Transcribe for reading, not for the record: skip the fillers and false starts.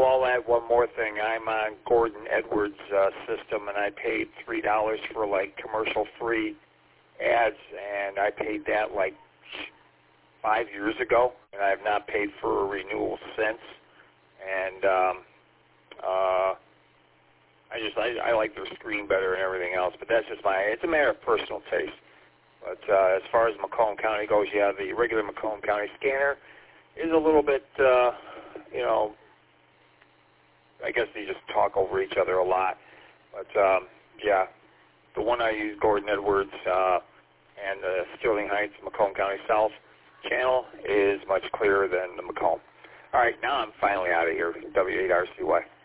all that, one more thing. I'm on Gordon Edwards' system, and I paid $3 for, like, commercial-free ads, and I paid that, like, 5 years ago, and I have not paid for a renewal since. And I like their screen better and everything else, but that's just it's a matter of personal taste. But as far as Macomb County goes, yeah, the regular Macomb County scanner is a little bit, I guess they just talk over each other a lot. But, yeah, the one I use, Gordon Edwards, and the Sterling Heights, Macomb County South channel is much clearer than the Macomb. All right, now I'm finally out of here. W8RCY.